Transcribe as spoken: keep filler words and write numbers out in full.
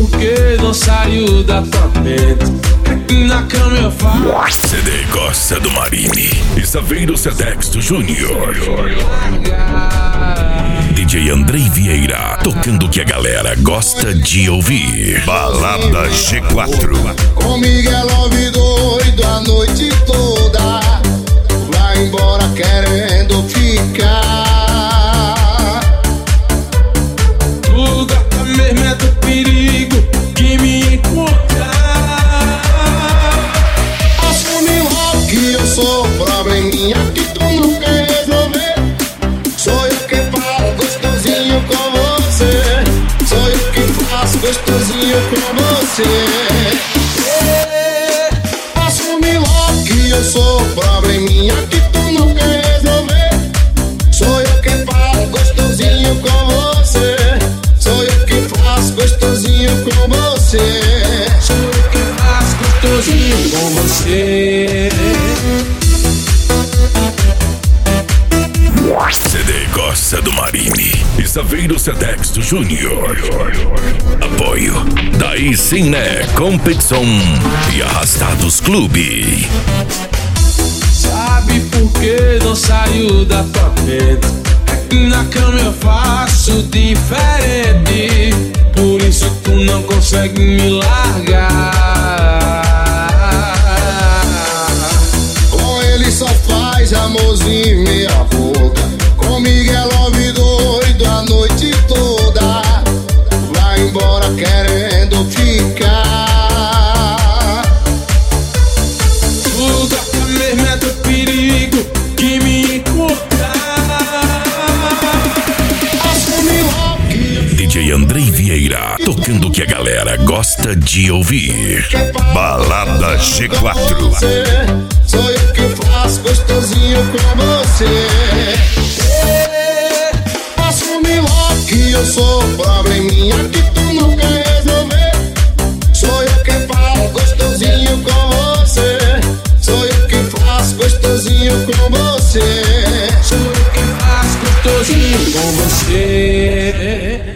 por que não saiu da tua mente. Na cama eu faço. C D Gosta do Marine e Saveiro Sedexto Júnior. D J Andrei Vieira, tocando o que a galera gosta de ouvir. Balada G quatro. Com Miguel Love doido a noite toda, vai embora querendo ficar. Tu gata mesmo é do perigo que me encontrar. Que eu sou probleminha que tu não quer resolver. Sou eu que faço gostosinho com você. Sou eu que faço gostosinho com você. Assume logo que eu sou probleminha que tu não quer resolver. Sou eu que faço gostosinho com você. Sou eu que faço gostosinho com você. Sou eu que faço gostosinho com você. C D Gosta do Marine e Saveiro Sedexto Júnior. Apoio Daí Sim Né Competição e Arrastados Clube. Sabe por que não saiu da tua mente? Na cama eu faço diferente, por isso tu não consegue me largar. Com ele só faz amorzinho meia boca. Com Miguel Love doido a noite toda, vai embora querendo ficar. O gata mesmo é do perigo que me encontrar. Assume logo que D J Andrei Vieira, tocando o que a galera gosta de ouvir. Balada G quatro. sou eu que faço gostosinho com você. Assume logo que eu sou probleminha que tu não quer resolver. Sou eu que faço gostosinho com você. Sou eu que faço gostosinho com você. Sou eu que faço gostosinho com você.